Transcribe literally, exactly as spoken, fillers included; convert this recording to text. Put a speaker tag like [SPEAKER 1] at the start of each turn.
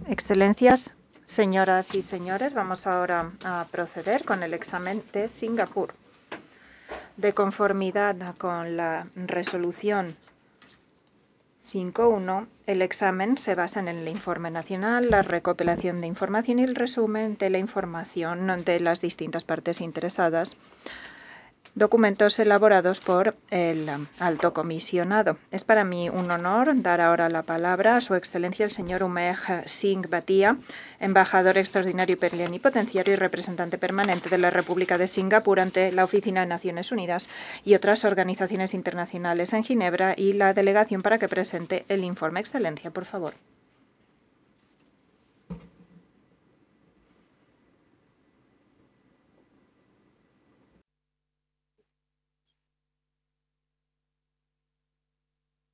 [SPEAKER 1] Excelencias, señoras y señores, vamos ahora a proceder con el examen de Singapur. De conformidad con la resolución cinco punto uno, el examen se basa en el informe nacional, la recopilación de información y el resumen de la información de las distintas partes interesadas, documentos elaborados por el alto comisionado. Es para mí un honor dar ahora la palabra a su excelencia el señor Umesh Singh Bhatia, embajador extraordinario y plenipotenciario y representante permanente de la República de Singapur ante la Oficina de Naciones Unidas y otras organizaciones internacionales en Ginebra, y la delegación para que presente el informe. Excelencia, por favor.